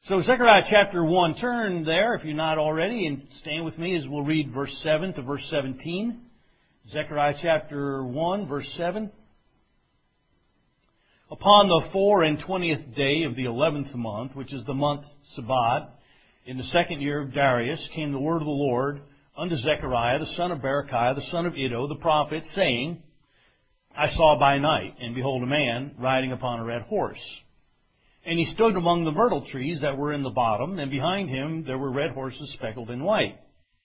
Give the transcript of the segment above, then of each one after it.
So Zechariah chapter 1, turn there if you're not already, and stand with me as we'll read verse 7 to verse 17. Zechariah chapter 1, verse 7. Upon the 24th day of the 11th month, which is the month Sabat, in the second year of Darius, came the word of the Lord unto Zechariah, the son of Berechiah, the son of Iddo, the prophet, saying, I saw by night, and behold a man riding upon a red horse. And he stood among the myrtle trees that were in the bottom, and behind him there were red horses speckled in white.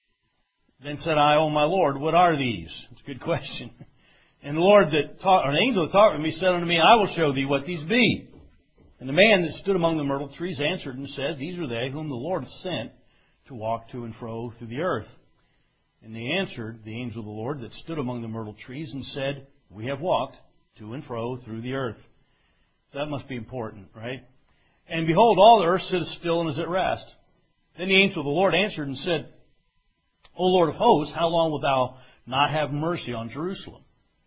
Then said I, O my Lord, what are these? It's a good question. And the Lord an angel that talked with me said unto me, I will show thee what these be. And the man that stood among the myrtle trees answered and said, These are they whom the Lord sent to walk to and fro through the earth. And they answered the angel of the Lord that stood among the myrtle trees and said, We have walked to and fro through the earth. So that must be important, right? And behold, all the earth sitteth still and is at rest. Then the angel of the Lord answered and said, O Lord of hosts, how long wilt thou not have mercy on Jerusalem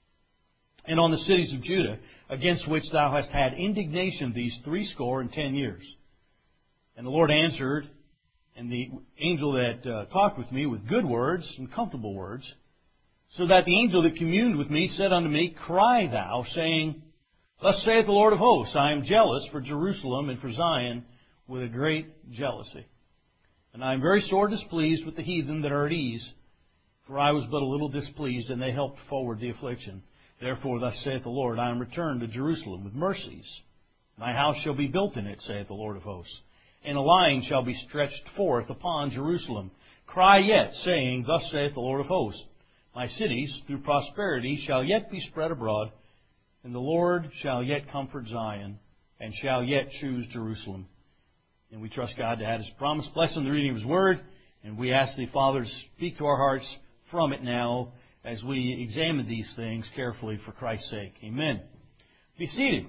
and on the cities of Judah, against which thou hast had indignation these 70 years? And the Lord answered, and the angel that talked with me with good words and comfortable words, so that the angel that communed with me said unto me, Cry thou, saying, Thus saith the Lord of hosts, I am jealous for Jerusalem and for Zion with a great jealousy. And I am very sore displeased with the heathen that are at ease, for I was but a little displeased, and they helped forward the affliction. Therefore thus saith the Lord, I am returned to Jerusalem with mercies. My house shall be built in it, saith the Lord of hosts. And a line shall be stretched forth upon Jerusalem. Cry yet, saying, Thus saith the Lord of hosts, My cities through prosperity shall yet be spread abroad, and the Lord shall yet comfort Zion, and shall yet choose Jerusalem. And we trust God to add His promise. Bless the reading of His Word, and we ask the Father to speak to our hearts from it now as we examine these things carefully for Christ's sake. Amen. Be seated.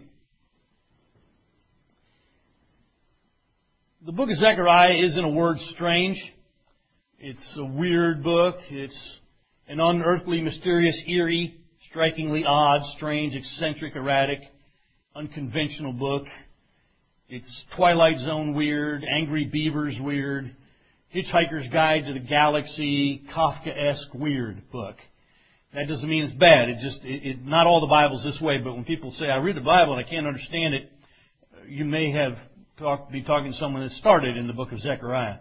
The book of Zechariah is, in a word, strange. It's a weird book. It's an unearthly, mysterious, eerie, strikingly odd, strange, eccentric, erratic, unconventional book. It's Twilight Zone weird, Angry Beavers weird, Hitchhiker's Guide to the Galaxy, Kafkaesque weird book. That doesn't mean it's bad. Not all the Bible's this way, but when people say, I read the Bible and I can't understand it, you may be talking to someone that started in the book of Zechariah.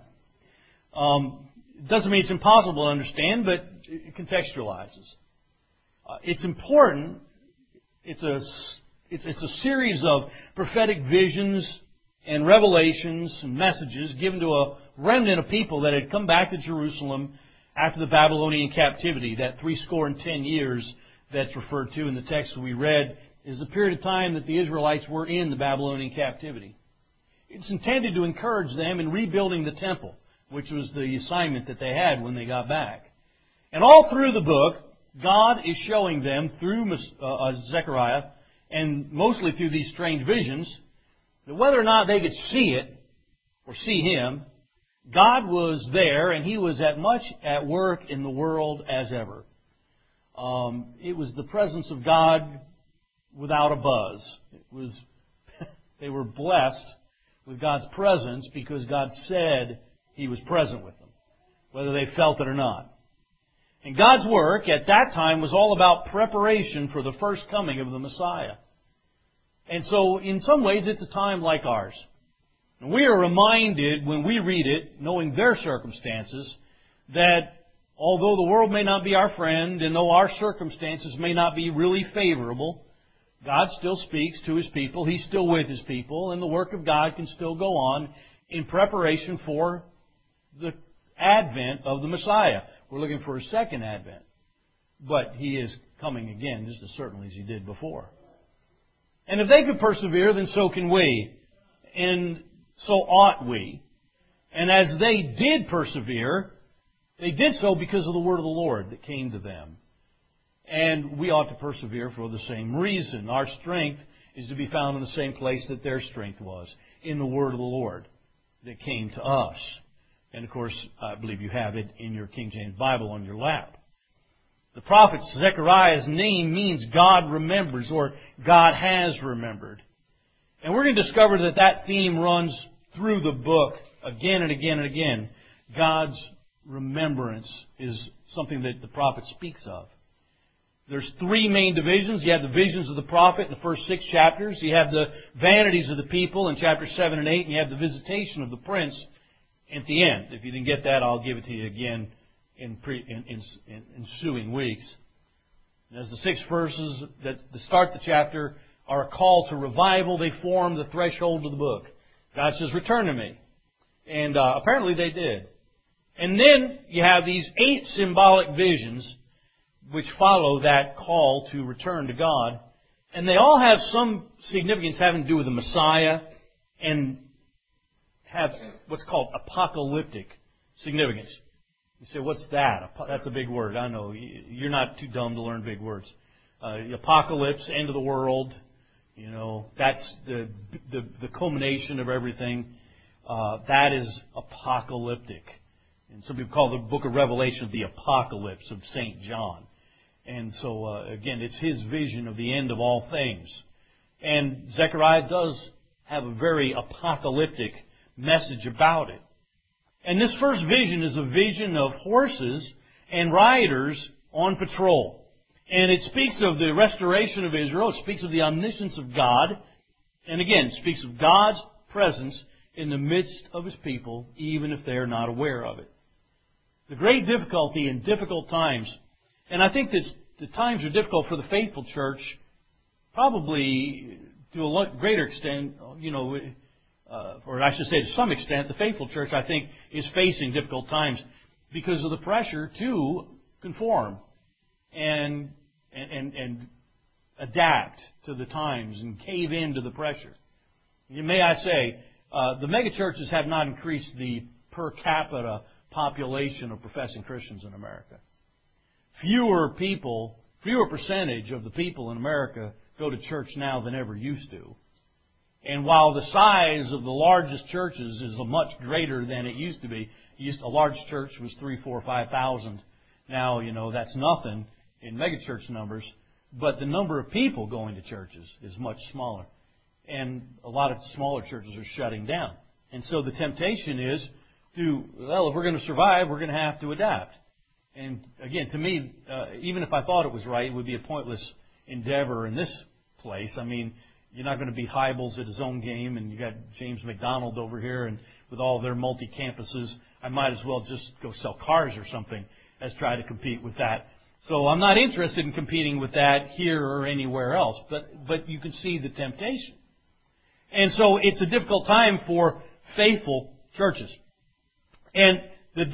It doesn't mean it's impossible to understand, but it contextualizes. It's important. It's a series of prophetic visions and revelations and messages given to a remnant of people that had come back to Jerusalem after the Babylonian captivity. That 70 years that's referred to in the text we read is the period of time that the Israelites were in the Babylonian captivity. It's intended to encourage them in rebuilding the temple, which was the assignment that they had when they got back. And all through the book, God is showing them through Zechariah, and mostly through these strange visions, that whether or not they could see it or see Him, God was there and He was as much at work in the world as ever. It was the presence of God without a buzz. They were blessed with God's presence because God said He was present with them, whether they felt it or not. And God's work at that time was all about preparation for the first coming of the Messiah. And so, in some ways, it's a time like ours. And we are reminded when we read it, knowing their circumstances, that although the world may not be our friend, and though our circumstances may not be really favorable, God still speaks to His people. He's still with His people, and the work of God can still go on in preparation for the advent of the Messiah. We're looking for a second advent. But He is coming again just as certainly as He did before. And if they could persevere, then so can we. And so ought we. And as they did persevere, they did so because of the word of the Lord that came to them. And we ought to persevere for the same reason. Our strength is to be found in the same place that their strength was, in the word of the Lord that came to us. And of course, I believe you have it in your King James Bible on your lap. The prophet Zechariah's name means God remembers, or God has remembered. And we're going to discover that theme runs through the book, again and again and again, God's remembrance is something that the prophet speaks of. There's three main divisions. You have the visions of the prophet in the first 6 chapters. You have the vanities of the people in chapters 7 and 8. And you have the visitation of the prince at the end. If you didn't get that, I'll give it to you again in ensuing weeks. And as the 6 verses that start the chapter are a call to revival, they form the threshold of the book. God says, return to me. And apparently they did. And then you have these 8 symbolic visions which follow that call to return to God. And they all have some significance having to do with the Messiah and have what's called apocalyptic significance. You say, what's that? That's a big word. I know. You're not too dumb to learn big words. Apocalypse, end of the world. You know, that's the culmination of everything. That is apocalyptic. And some people call the book of Revelation the apocalypse of St. John. And so, again, it's his vision of the end of all things. And Zechariah does have a very apocalyptic message about it. And this first vision is a vision of horses and riders on patrol. And it speaks of the restoration of Israel. It speaks of the omniscience of God. And again, it speaks of God's presence in the midst of His people, even if they are not aware of it. The great difficulty in difficult times, and I think that the times are difficult for the faithful church, probably to a greater extent, or I should say to some extent, the faithful church, I think, is facing difficult times because of the pressure to conform and adapt to the times and cave into the pressure. May I say, the megachurches have not increased the per capita population of professing Christians in America. Fewer percentage of the people in America go to church now than ever used to. And while the size of the largest churches is much greater than it used to be, a large church was 3,000, 4,000, 5,000. Now, that's nothing in megachurch numbers, but the number of people going to churches is much smaller. And a lot of smaller churches are shutting down. And so the temptation is if we're going to survive, we're going to have to adapt. And again, to me, even if I thought it was right, it would be a pointless endeavor in this place. I mean, you're not going to beat Hybels at his own game, and you got James McDonald over here, and with all their multi-campuses, I might as well just go sell cars or something as try to compete with that. So I'm not interested in competing with that here or anywhere else, but you can see the temptation. And so it's a difficult time for faithful churches. And the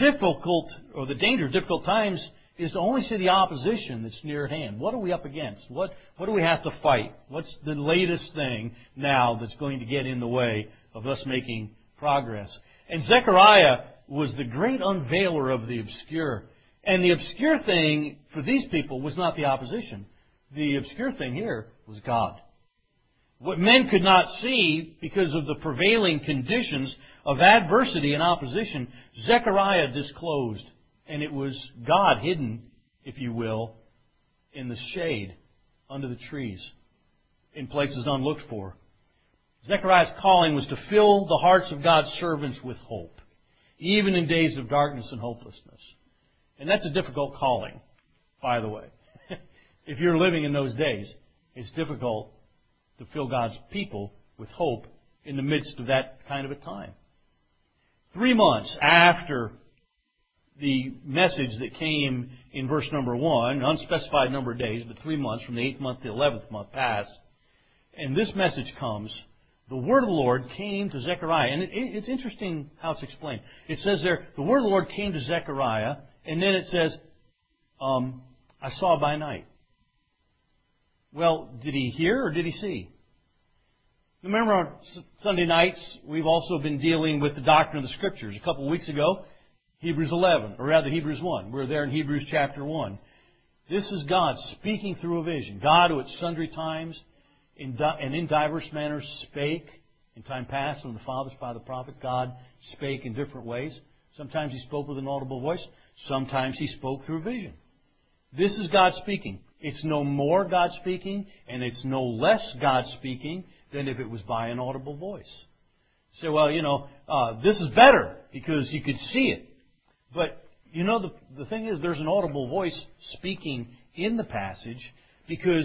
danger of difficult times is to only see the opposition that's near at hand. What are we up against? What do we have to fight? What's the latest thing now that's going to get in the way of us making progress? And Zechariah was the great unveiler of the obscure. And the obscure thing for these people was not the opposition. The obscure thing here was God. What men could not see because of the prevailing conditions of adversity and opposition, Zechariah disclosed. And it was God hidden, if you will, in the shade, under the trees, in places unlooked for. Zechariah's calling was to fill the hearts of God's servants with hope, even in days of darkness and hopelessness. And that's a difficult calling, by the way. If you're living in those days, it's difficult to fill God's people with hope in the midst of that kind of a time. 3 months after the message that came in verse number 1, an unspecified number of days, but 3 months, from the 8th month to the 11th month passed, and this message comes, the word of the Lord came to Zechariah. And it's interesting how it's explained. It says there, the word of the Lord came to Zechariah, and then it says, I saw by night. Well, did he hear or did he see? Remember on Sunday nights, we've also been dealing with the doctrine of the Scriptures. A couple of weeks ago, Hebrews 11, or rather Hebrews 1. We're there in Hebrews chapter 1. This is God speaking through a vision. God who at sundry times and in diverse manners spake. In time past, when the fathers by the prophets, God spake in different ways. Sometimes He spoke with an audible voice. Sometimes He spoke through a vision. This is God speaking. It's no more God speaking, and it's no less God speaking than if it was by an audible voice. You say, well, this is better because you could see it. But, the thing is, there's an audible voice speaking in the passage because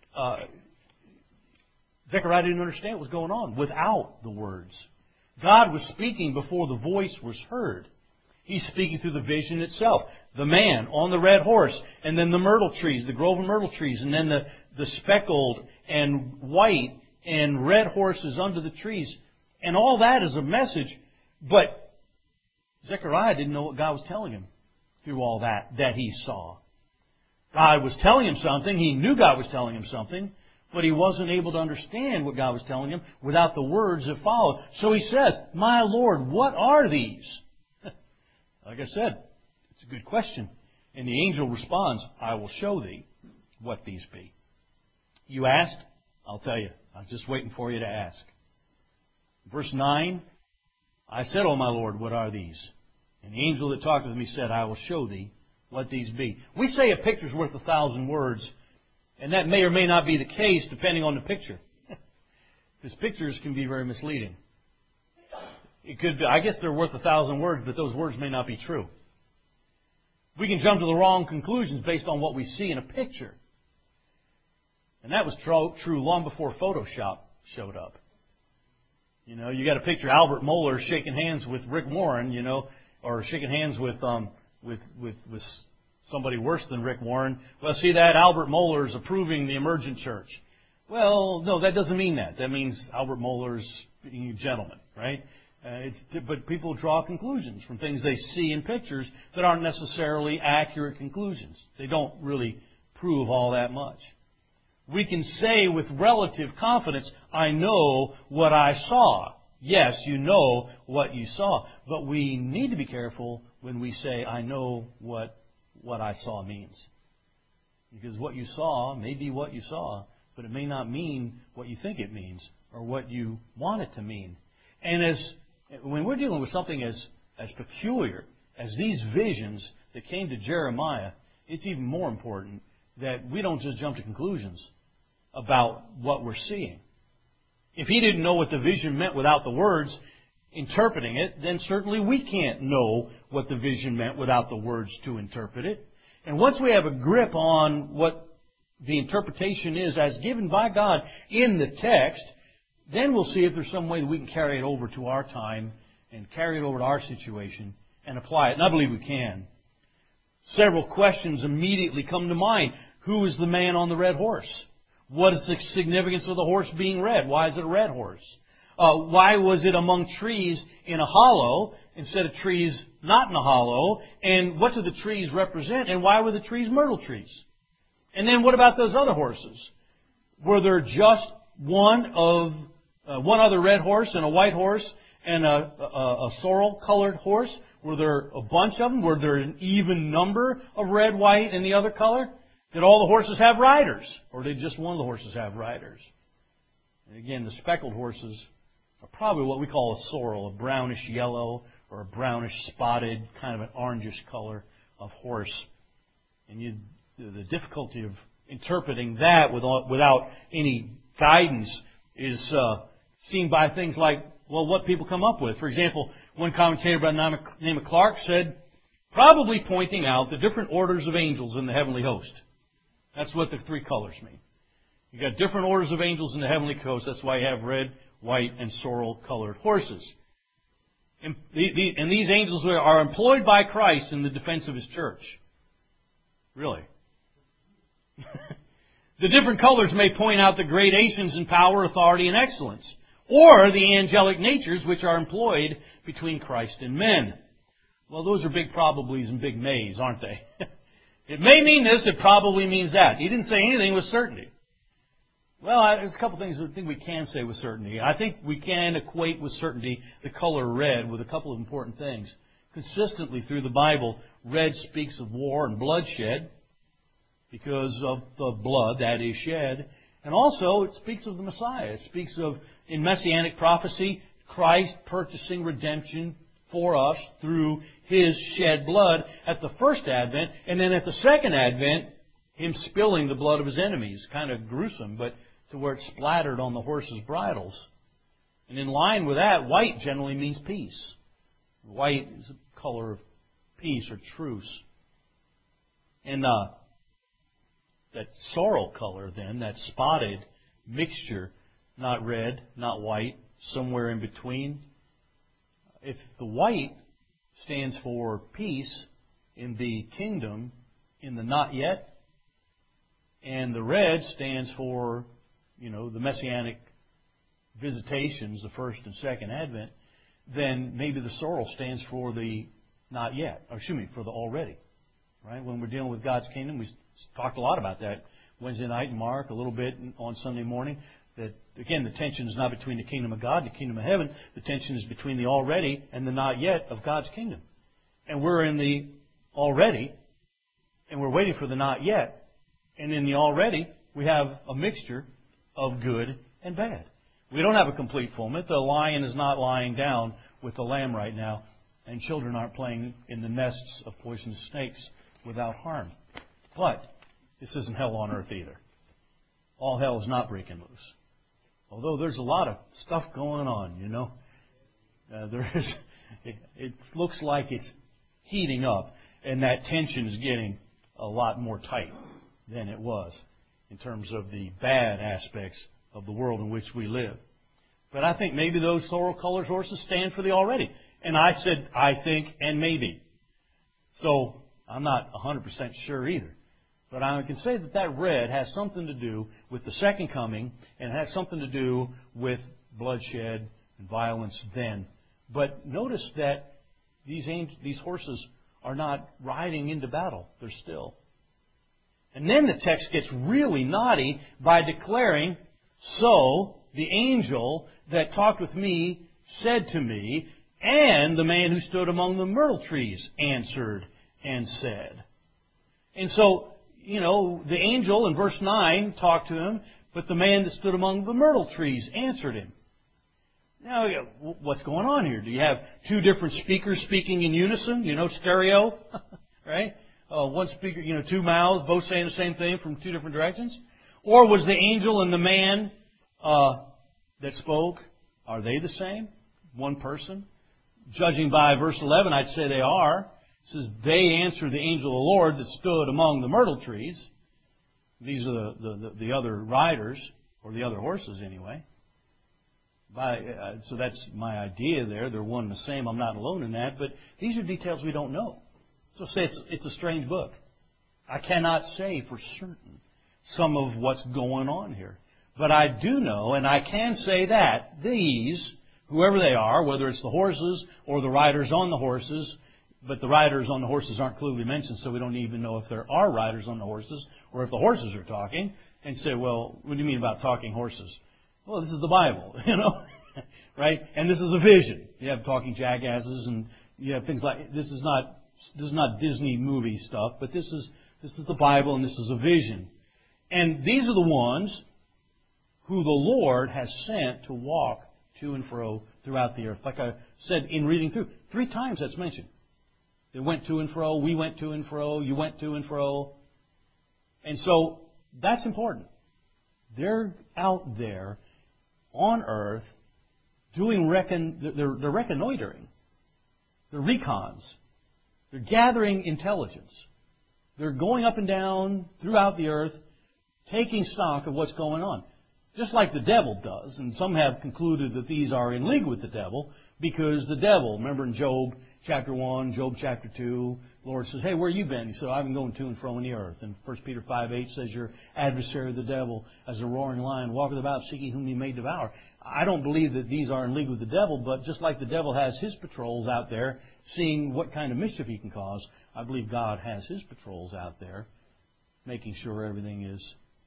Zechariah didn't understand what was going on without the words. God was speaking before the voice was heard. He's speaking through the vision itself. The man on the red horse, and then the myrtle trees, the grove of myrtle trees, and then the speckled and white and red horses under the trees. And all that is a message. But Zechariah didn't know what God was telling him through all that he saw. God was telling him something. He knew God was telling him something. But he wasn't able to understand what God was telling him without the words that followed. So he says, "My Lord, what are these?" Like I said, it's a good question. And the angel responds, "I will show thee what these be." You asked? I'll tell you. I was just waiting for you to ask. Verse 9, I said, "O my Lord, what are these?" And the angel that talked with me said, "I will show thee what these be." We say a picture's worth 1,000 words. And that may or may not be the case depending on the picture. Because pictures can be very misleading. It could be, I guess they're worth 1,000 words, but those words may not be true. We can jump to the wrong conclusions based on what we see in a picture. And that was true long before Photoshop showed up. You got to picture Albert Mohler shaking hands with Rick Warren, or shaking hands with somebody worse than Rick Warren. Well, see that? Albert Mohler is approving the emergent church. Well, no, that doesn't mean that. That means Albert Mohler's being a gentleman, right? But people draw conclusions from things they see in pictures that aren't necessarily accurate conclusions. They don't really prove all that much. We can say with relative confidence, "I know what I saw." Yes, you know what you saw. But we need to be careful when we say, "I know what I saw" means. Because what you saw may be what you saw, but it may not mean what you think it means or what you want it to mean. And when we're dealing with something as peculiar as these visions that came to Jeremiah, it's even more important that we don't just jump to conclusions about what we're seeing. If he didn't know what the vision meant without the words interpreting it, then certainly we can't know what the vision meant without the words to interpret it. And once we have a grip on what the interpretation is as given by God in the text, then we'll see if there's some way that we can carry it over to our time and carry it over to our situation and apply it. And I believe we can. Several questions immediately come to mind. Who is the man on the red horse? What is the significance of the horse being red? Why is it a red horse? Why was it among trees in a hollow instead of trees not in a hollow? And what do the trees represent? And why were the trees myrtle trees? And then what about those other horses? Were there just one other red horse and a white horse and a sorrel-colored horse? Were there a bunch of them? Were there an even number of red, white, and the other color? Did all the horses have riders? Or did just one of the horses have riders? And again, the speckled horses are probably what we call a sorrel, a brownish yellow or a brownish spotted, kind of an orangish color of horse. And the difficulty of interpreting that without any guidance is seen by things like, what people come up with. For example, one commentator by the name of Clark said, probably pointing out the different orders of angels in the heavenly host. That's what the three colors mean. You've got different orders of angels in the heavenly host. That's why you have red, white, and sorrel-colored horses. And these angels are employed by Christ in the defense of His church. Really. The different colors may point out the gradations in power, authority, and excellence, or the angelic natures which are employed between Christ and men. Well, those are big probablys and big mays, aren't they? It may mean this, it probably means that. He didn't say anything with certainty. Well, there's a couple things I think we can say with certainty. I think we can equate with certainty the color red with a couple of important things. Consistently through the Bible, red speaks of war and bloodshed because of the blood that is shed. And also, it speaks of the Messiah. It speaks of, in Messianic prophecy, Christ purchasing redemption for us through His shed blood at the first advent. And then at the second advent, Him spilling the blood of His enemies. Kind of gruesome, but to where it splattered on the horses' bridles. And in line with that, white generally means peace. White is a color of peace or truce. And that sorrel color then, that spotted mixture, not red, not white, somewhere in between. If the white stands for peace in the kingdom, in the not yet, and the red stands for, the messianic visitations, the first and second advent, then maybe the sorrel stands for the not yet, for the already. Right? When we're dealing with God's kingdom, we talked a lot about that Wednesday night in Mark, a little bit on Sunday morning. That, again, the tension is not between the kingdom of God and the kingdom of heaven. The tension is between the already and the not yet of God's kingdom. And we're in the already, and we're waiting for the not yet. And in the already, we have a mixture of good and bad. We don't have a complete fulfillment. The lion is not lying down with the lamb right now, and children aren't playing in the nests of poisonous snakes without harm. But this isn't hell on earth either. All hell is not breaking loose. Although there's a lot of stuff going on, it looks like it's heating up, and that tension is getting a lot more tight than it was in terms of the bad aspects of the world in which we live. But I think maybe those sorrel-colored horses stand for the already. And I said, I think, and maybe. So I'm not 100% sure either. But I can say that that red has something to do with the second coming, and it has something to do with bloodshed and violence then. But notice that these horses are not riding into battle. They're still. And then the text gets really naughty by declaring, "So the angel that talked with me said to me, and the man who stood among the myrtle trees answered and said." And so, the angel in verse 9 talked to him, but the man that stood among the myrtle trees answered him. Now, what's going on here? Do you have two different speakers speaking in unison? Stereo, right? One speaker, two mouths, both saying the same thing from two different directions? Or was the angel and the man that spoke, are they the same? One person? Judging by verse 11, I'd say they are. It says, they answered the angel of the Lord that stood among the myrtle trees. These are the other riders, or the other horses anyway. So that's my idea there. They're one and the same. I'm not alone in that. But these are details we don't know. So say it's a strange book. I cannot say for certain some of what's going on here. But I do know, and I can say that these, whoever they are, whether it's the horses or the riders on the horses, but the riders on the horses aren't clearly mentioned, so we don't even know if there are riders on the horses or if the horses are talking. And say, well, what do you mean about talking horses? Well, this is the Bible, right? And this is a vision. You have talking jackasses, and you have things like this is not Disney movie stuff, but this is the Bible, and this is a vision. And these are the ones who the Lord has sent to walk to and fro throughout the earth. Like I said in reading through, 3 times that's mentioned. They went to and fro, we went to and fro, you went to and fro. And so that's important. They're out there on earth doing they're reconnoitering. They're recons. They're gathering intelligence. They're going up and down throughout the earth, taking stock of what's going on. Just like the devil does. And some have concluded that these are in league with the devil because the devil, remember in Job chapter 1, Job chapter 2, the Lord says, hey, where have you been? He said, I've been going to and fro in the earth. And 1 Peter 5:8 says, your adversary, the devil, as a roaring lion, walketh about seeking whom he may devour. I don't believe that these are in league with the devil, but just like the devil has his patrols out there, seeing what kind of mischief he can cause, I believe God has his patrols out there, making sure everything is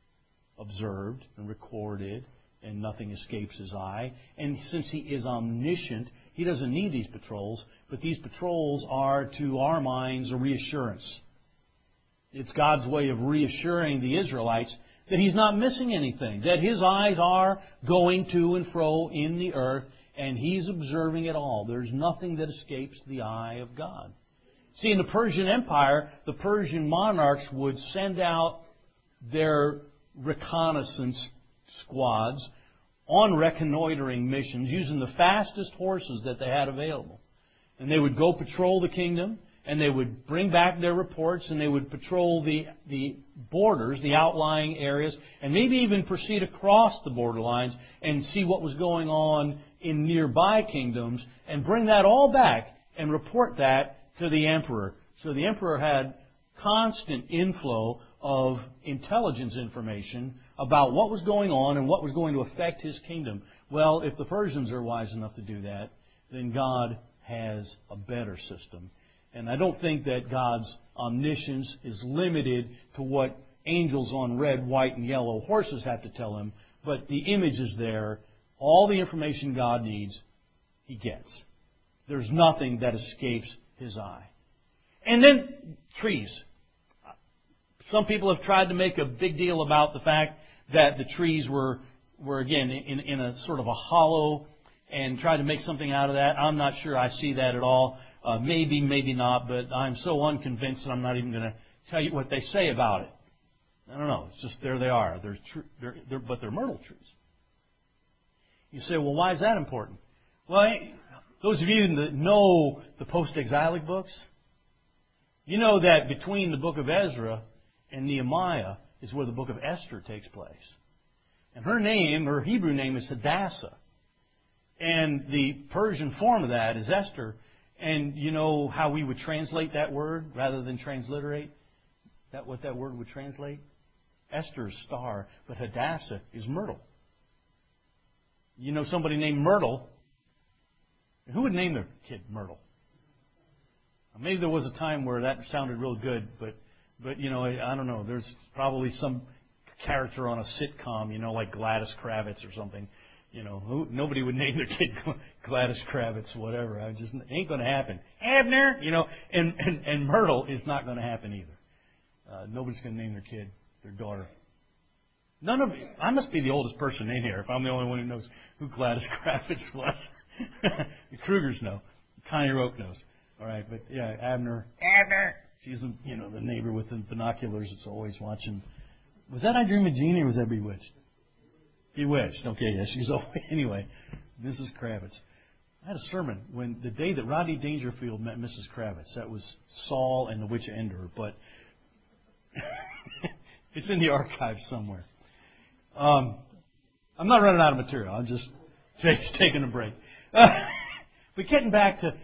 observed and recorded and nothing escapes his eye. And since he is omniscient, he doesn't need these patrols, but these patrols are, to our minds, a reassurance. It's God's way of reassuring the Israelites that He's not missing anything, that His eyes are going to and fro in the earth, and He's observing it all. There's nothing that escapes the eye of God. See, in the Persian Empire, the Persian monarchs would send out their reconnaissance squads on reconnoitering missions using the fastest horses that they had available. And they would go patrol the kingdom, and they would bring back their reports, and they would patrol the borders, the outlying areas, and maybe even proceed across the borderlines and see what was going on in nearby kingdoms, and bring that all back and report that to the emperor. So the emperor had constant inflow of intelligence information about what was going on and what was going to affect his kingdom. Well, if the Persians are wise enough to do that, then God has a better system. And I don't think that God's omniscience is limited to what angels on red, white, and yellow horses have to tell him, but the image is there. All the information God needs, He gets. There's nothing that escapes His eye. And then trees. Some people have tried to make a big deal about the fact that the trees were again, in a sort of a hollow, and tried to make something out of that. I'm not sure I see that at all. Maybe, maybe not, but I'm so unconvinced that I'm not even going to tell you what they say about it. I don't know. It's just there they are. But they're myrtle trees. You say, well, why is that important? Well, those of you that know the post-exilic books, you know that between the book of Ezra and Nehemiah is where the book of Esther takes place. And her name, her Hebrew name, is Hadassah. And the Persian form of that is Esther. And you know how we would translate that word rather than transliterate? What that word would translate? Esther is star, but Hadassah is myrtle. You know somebody named Myrtle. Who would name their kid Myrtle? Maybe there was a time where that sounded real good, but you know, I don't know. There's probably some character on a sitcom, you know, like Gladys Kravitz or something. You know, nobody would name their kid Gladys Kravitz, whatever. It ain't going to happen. Abner, you know, and Myrtle is not going to happen either. Nobody's going to name their kid, their daughter. I must be the oldest person in here if I'm the only one who knows who Gladys Kravitz was. The Krugers know. Connie Roke knows. All right, but yeah, Abner. She's the neighbor with the binoculars that's always watching. Was that I Dream of Jeannie or was that Bewitched? Bewitched. Okay, yeah, she's always anyway. Mrs. Kravitz. I had a sermon when the day that Rodney Dangerfield met Mrs. Kravitz. That was Saul and the Witch of Endor, but it's in the archives somewhere. I'm not running out of material. I'm just taking a break. But getting back to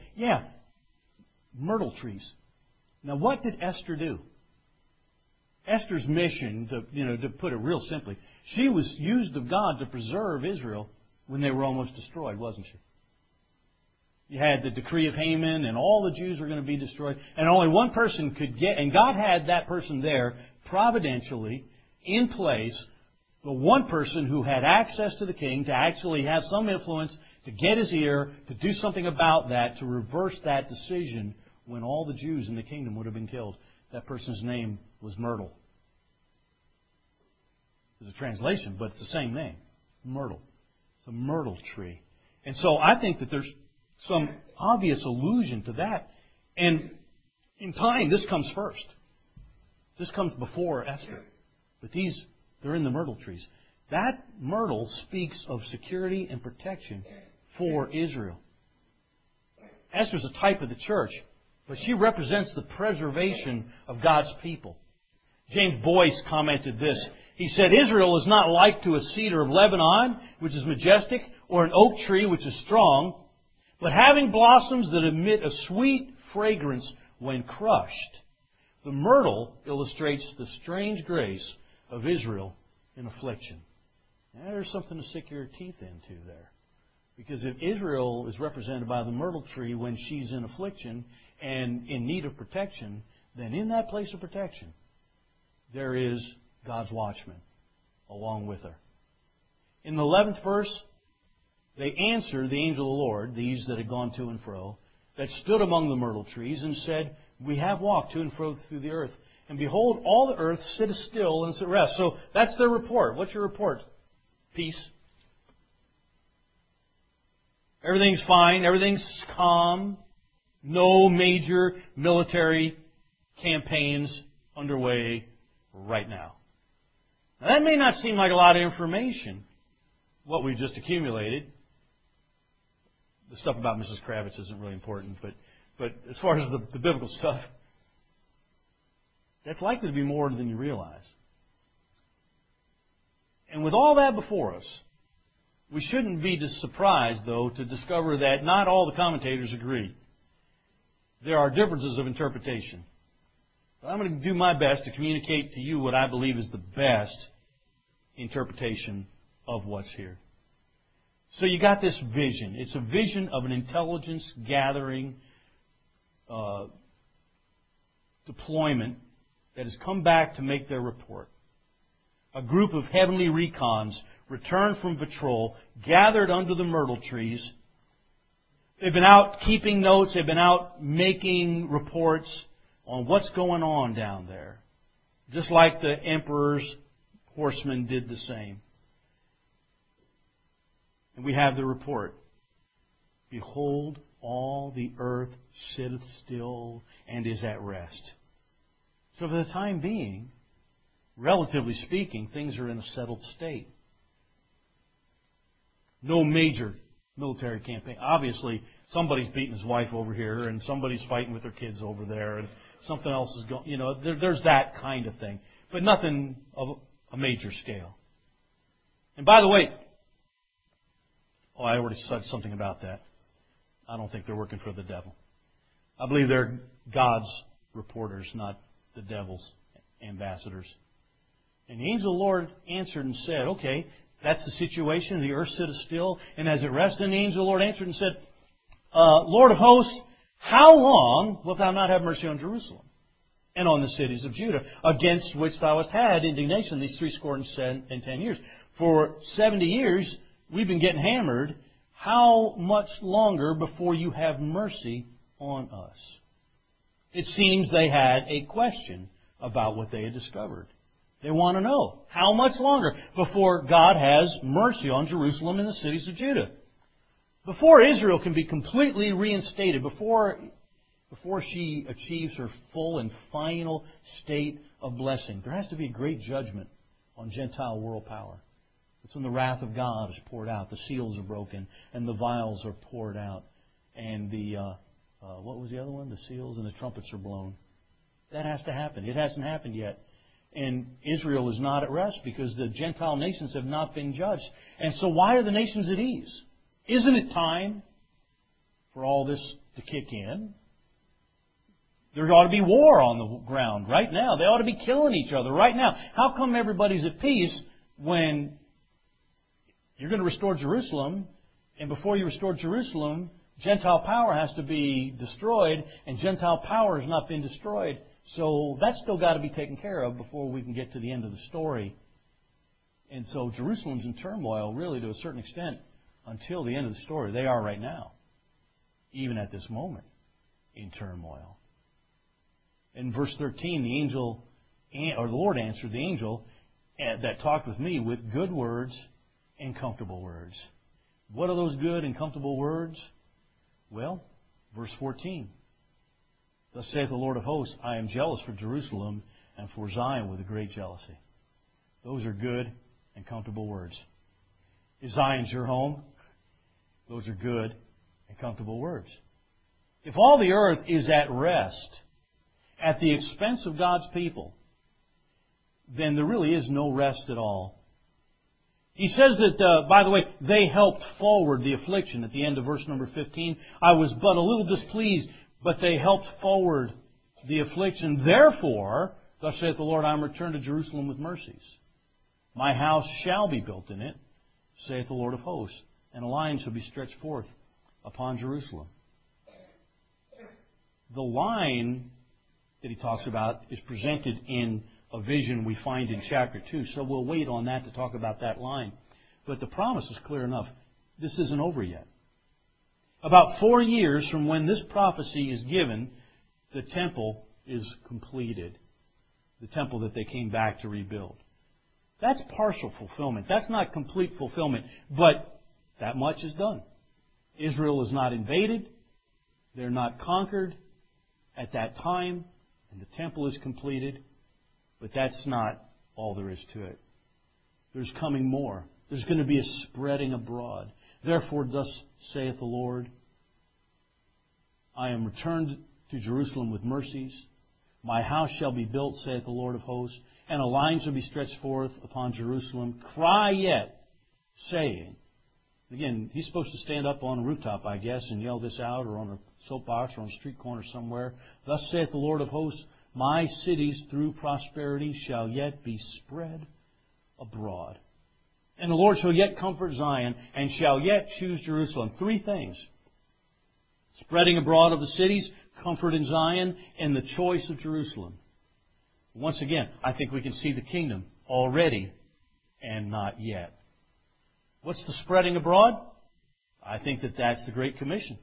myrtle trees. Now, what did Esther do? Esther's mission, to put it real simply, she was used of God to preserve Israel when they were almost destroyed, wasn't she? You had the decree of Haman, and all the Jews were going to be destroyed, and only one person could get, and God had that person there providentially in place, the one person who had access to the king to actually have some influence, to get his ear, to do something about that, to reverse that decision when all the Jews in the kingdom would have been killed. That person's name was Myrtle. There's a translation, but it's the same name. Myrtle. It's a myrtle tree. And so I think that there's some obvious allusion to that. And in time, this comes first. This comes before Esther. But they're in the myrtle trees. That myrtle speaks of security and protection for Israel. Esther's a type of the church, but she represents the preservation of God's people. James Boyce commented this. He said, Israel is not like to a cedar of Lebanon, which is majestic, or an oak tree, which is strong, but having blossoms that emit a sweet fragrance when crushed. The myrtle illustrates the strange grace of Israel in affliction. Now, there's something to sink your teeth into there. Because if Israel is represented by the myrtle tree when she's in affliction and in need of protection, then in that place of protection, there is God's watchman along with her. In the 11th verse, they answered the angel of the Lord, these that had gone to and fro, that stood among the myrtle trees, and said, We have walked to and fro through the earth, and behold, all the earth sitteth still and is at rest. So that's their report. What's your report? Peace. Everything's fine. Everything's calm. No major military campaigns underway right now. Now, that may not seem like a lot of information, what we've just accumulated, the stuff about Mrs. Kravitz isn't really important, but as far as the biblical stuff, that's likely to be more than you realize. And with all that before us, we shouldn't be surprised, though, to discover that not all the commentators agree. There are differences of interpretation. But I'm going to do my best to communicate to you what I believe is the best interpretation of what's here. So you got this vision. It's a vision of an intelligence gathering deployment that has come back to make their report. A group of heavenly recons returned from patrol, gathered under the myrtle trees. They've been out keeping notes. They've been out making reports on what's going on down there. Just like the emperor's horsemen did the same. And we have the report. Behold, all the earth sitteth still and is at rest. So for the time being, relatively speaking, things are in a settled state. No major military campaign. Obviously, somebody's beating his wife over here, and somebody's fighting with their kids over there, and something else is going. There's that kind of thing, but nothing of a major scale. And by the way, I already said something about that. I don't think they're working for the devil. I believe they're God's reporters, not the devil's ambassadors. And the angel of the Lord answered and said, okay, that's the situation. The earth sitteth still, and as it rests. And the angel of the Lord answered and said, Lord of hosts, how long wilt thou not have mercy on Jerusalem and on the cities of Judah, against which thou hast had indignation these 70 years? For 70 years we've been getting hammered. How much longer before you have mercy on us? It seems they had a question about what they had discovered. They want to know, how much longer before God has mercy on Jerusalem and the cities of Judah? Before Israel can be completely reinstated, before she achieves her full and final state of blessing, there has to be a great judgment on Gentile world power. It's when the wrath of God is poured out, the seals are broken, and the vials are poured out, and what was the other one? The seals and the trumpets are blown. That has to happen. It hasn't happened yet. And Israel is not at rest because the Gentile nations have not been judged. And so why are the nations at ease? Isn't it time for all this to kick in? There ought to be war on the ground right now. They ought to be killing each other right now. How come everybody's at peace when you're going to restore Jerusalem, and before you restore Jerusalem, Gentile power has to be destroyed, and Gentile power has not been destroyed. So that's still got to be taken care of before we can get to the end of the story. And so Jerusalem's in turmoil, really, to a certain extent, until the end of the story. They are right now, even at this moment, in turmoil. In verse 13, the Lord answered the angel that talked with me with good words and comfortable words. What are those good and comfortable words? Well, verse 14. Thus saith the Lord of hosts, I am jealous for Jerusalem and for Zion with a great jealousy. Those are good and comfortable words. Is Zion's your home? Those are good and comfortable words. If all the earth is at rest at the expense of God's people, then there really is no rest at all. He says that, by the way, they helped forward the affliction at the end of verse number 15. I was but a little displeased, but they helped forward the affliction. Therefore, thus saith the Lord, I am returned to Jerusalem with mercies. My house shall be built in it, saith the Lord of hosts, and a line shall be stretched forth upon Jerusalem. The line that he talks about is presented in a vision we find in chapter 2. So we'll wait on that to talk about that line. But the promise is clear enough. This isn't over yet. About 4 years from when this prophecy is given, the temple is completed. The temple that they came back to rebuild. That's partial fulfillment. That's not complete fulfillment. But that much is done. Israel is not invaded. They're not conquered at that time. And the temple is completed. But that's not all there is to it. There's coming more. There's going to be a spreading abroad. Therefore, thus saith the Lord, I am returned to Jerusalem with mercies. My house shall be built, saith the Lord of hosts, and a line shall be stretched forth upon Jerusalem. Cry yet, saying. Again, he's supposed to stand up on a rooftop, I guess, and yell this out, or on a soapbox, or on a street corner somewhere. Thus saith the Lord of hosts, my cities through prosperity shall yet be spread abroad. And the Lord shall yet comfort Zion, and shall yet choose Jerusalem. Three things. Spreading abroad of the cities, comfort in Zion, and the choice of Jerusalem. Once again, I think we can see the kingdom already and not yet. What's the spreading abroad? I think that's the Great Commission.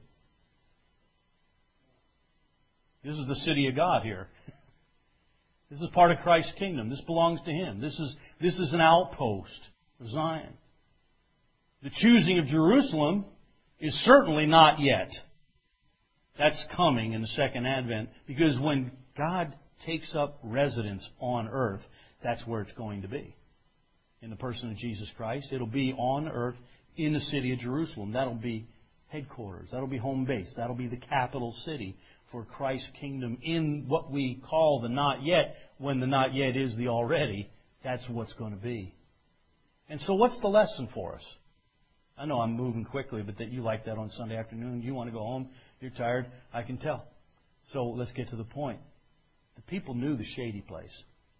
This is the city of God here. This is part of Christ's kingdom. This belongs to Him. This is an outpost of Zion. The choosing of Jerusalem is certainly not yet. That's coming in the second advent, because when God takes up residence on earth, that's where it's going to be. In the person of Jesus Christ, it'll be on earth in the city of Jerusalem. That'll be headquarters. That'll be home base. That'll be the capital city for Christ's kingdom in what we call the not yet, when the not yet is the already. That's what's going to be. And so what's the lesson for us? I know I'm moving quickly, but that you like that on Sunday afternoon. You want to go home. You're tired. I can tell. So let's get to the point. The people knew the shady place.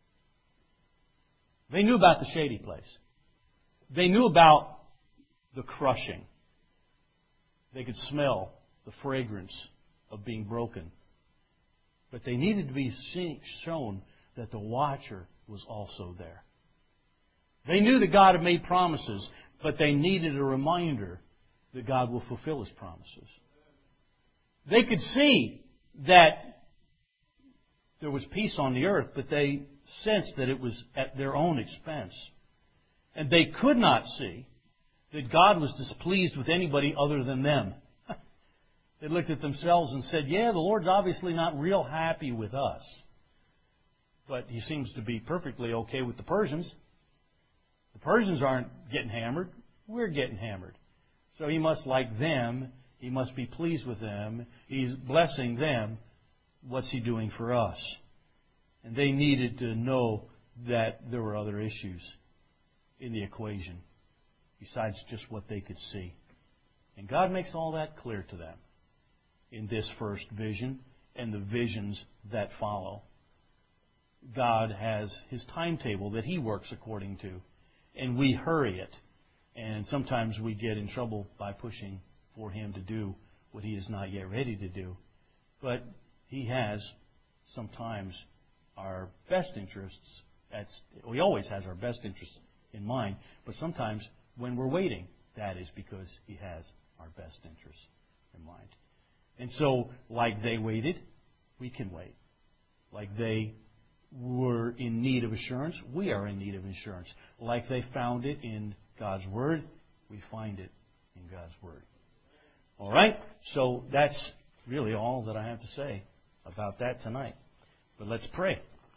They knew about the shady place. They knew about the crushing. They could smell the fragrance of being broken. But they needed to be shown that the watcher was also there. They knew that God had made promises, but they needed a reminder that God will fulfill His promises. They could see that there was peace on the earth, but they sensed that it was at their own expense. And they could not see that God was displeased with anybody other than them. They looked at themselves and said, yeah, the Lord's obviously not real happy with us. But He seems to be perfectly okay with the Persians. The Persians aren't getting hammered. We're getting hammered. So He must like them. He must be pleased with them. He's blessing them. What's He doing for us? And they needed to know that there were other issues in the equation besides just what they could see. And God makes all that clear to them in this first vision and the visions that follow. God has His timetable that He works according to, and we hurry it. And sometimes we get in trouble by pushing for Him to do what He is not yet ready to do. But He has sometimes our best interests. He always has our best interests in mind. But sometimes when we're waiting, that is because He has our best interests in mind. And so, like they waited, we can wait. Like they were in need of assurance, we are in need of assurance. Like they found it in God's Word, we find it in God's Word. All right? So that's really all that I have to say about that tonight. But let's pray.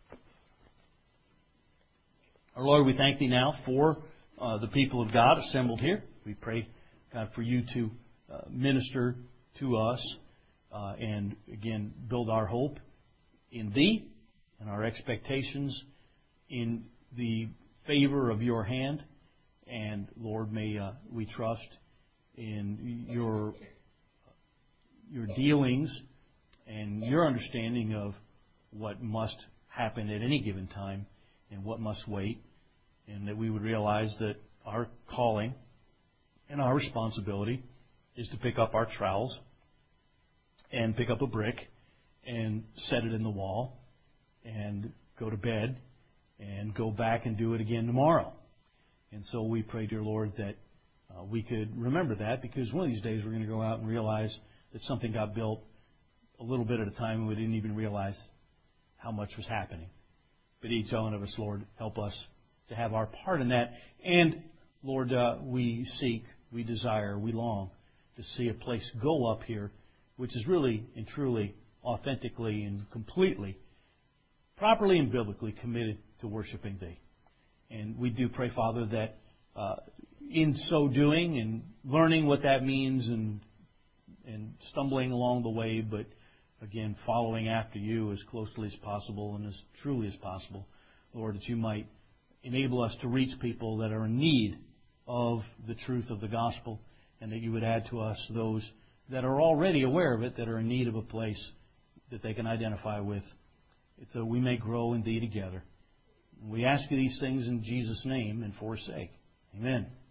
Our Lord, we thank Thee now for the people of God assembled here. We pray, God, for You to minister to us and, again, build our hope in Thee and our expectations in the favor of Your hand. And, Lord, may we trust in Your dealings and Your understanding of what must happen at any given time and what must wait, and that we would realize that our calling and our responsibility is to pick up our trowels and pick up a brick and set it in the wall and go to bed and go back and do it again tomorrow. And so we pray, dear Lord, that we could remember that, because one of these days we're going to go out and realize that something got built a little bit at a time and we didn't even realize how much was happening. But each one of us, Lord, help us to have our part in that. And, Lord, we seek, we desire, we long to see a place go up here which is really and truly, authentically and completely, properly and biblically committed to worshiping Thee. And we do pray, Father, that in so doing and learning what that means and stumbling along the way, but again, following after you as closely as possible and as truly as possible, Lord, that you might enable us to reach people that are in need of the truth of the gospel, and that you would add to us those that are already aware of it, that are in need of a place that they can identify with, so we may grow and be together. We ask you these things in Jesus' name and for His sake. Amen.